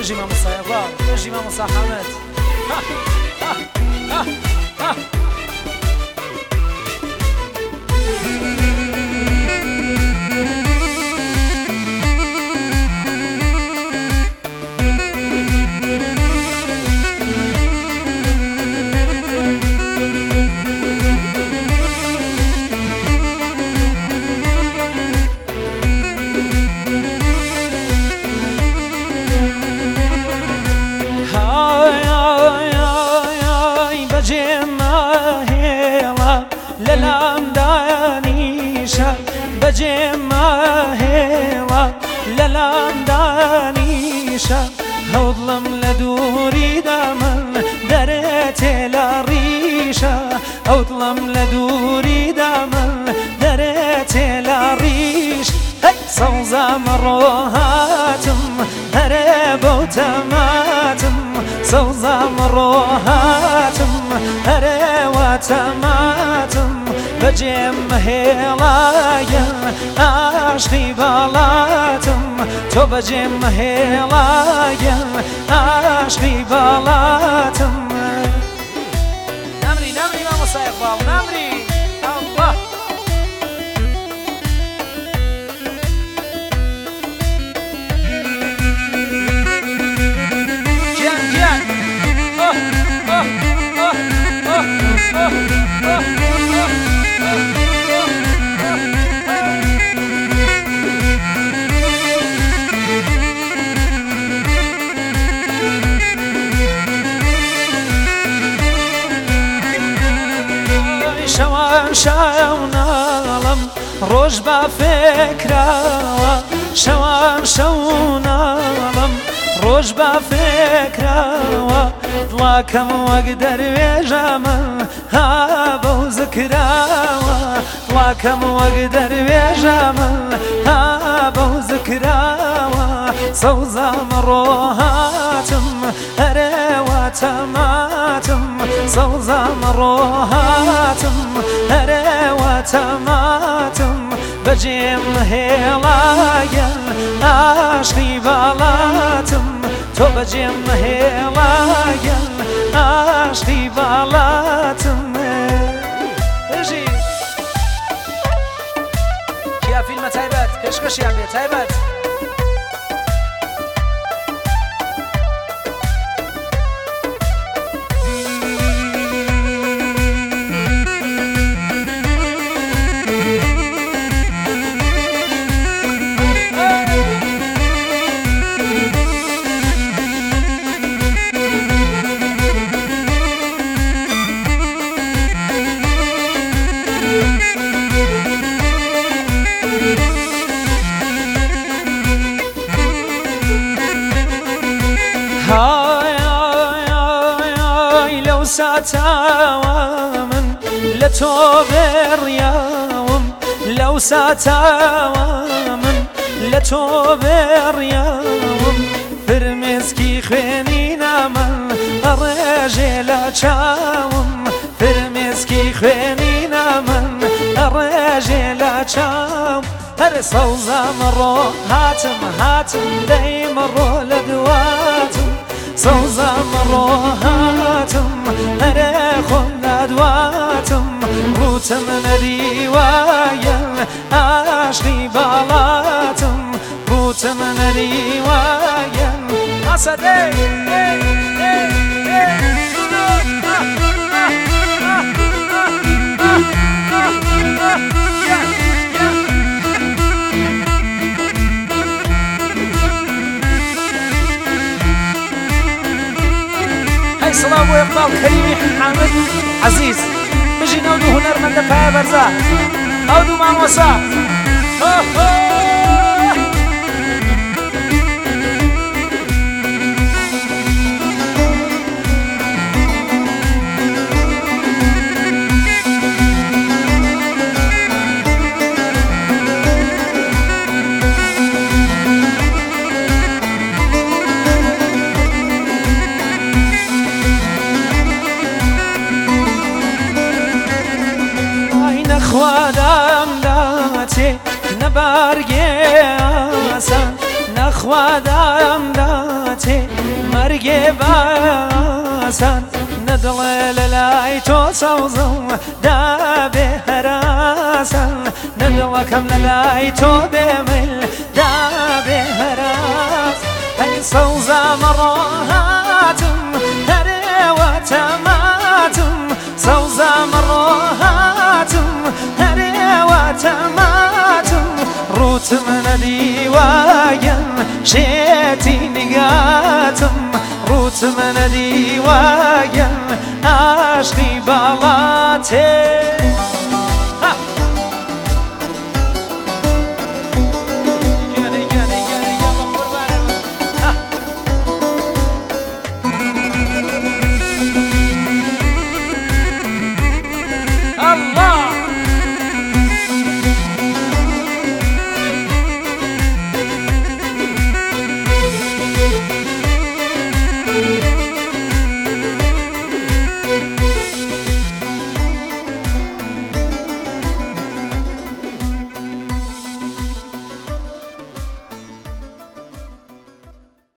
نجي مع مصايبة نجي مع مصاحمات بجمع هوا للام دانيشا هوضلم لدوري دامن درت الريشة هوضلم لدوري دامن درت الريش هاي صوزة مروهاتم هرب وتماتم صوزة مروهاتم هرب وتماتم بجم هلايا عشقي بالاتم تو بجم هلايا عشقي بالاتم نمري نمري ما مصايب باب نمري الله جيان جيان شونالم روش با فکروا شونالم روش با فکروا دلاکم وقدر ویجامن ها بو ذکروا دلاکم وقدر ویجامن ها بو ذکروا صوزام روحاتم هروا تماتم صوزام روحاتم هروا تماتم بجم هلايا عشقي بالاتم تو بجم هلايا عشقي بالاتم اجي كيا فيلم تايبات كشكش يا بيه تايبات لو ساتاوا من لتو برياوم لو ساتاوا من لتو برياوم فرمسكي خوينينا من الرجل تشاوم فرمسكي خوينينا من الرجل تشاوم هر صوزة مرو هاتم هاتم دايم مرو لدواتم صوزة مرو هاتم هر خل لدواتم روتم نديوايا عشقي بالاتم روتم نديوايا أسدي سلام وإقبال كريم حامد عزيز بجي نودو هنرمند فيها برزا نودو مع موسى خوادم داته نبرگه آسان خوادام داتێ مەرگێ باسان نەدڵێ لەلای تۆ سەوزم دابێ هەراسان نەدڵەکەم لەلای تۆ بێمل دابێ هەراس ئەی سەوزامە ڕۆهاتم هەرێوە تەماتم سەوزامە ڕۆهاتم هەرێوە تەماتم ڕوتم نەدیوایەن شێتی نگاتم ڕوتم نەدیوایەن عاشقی باڵاتێ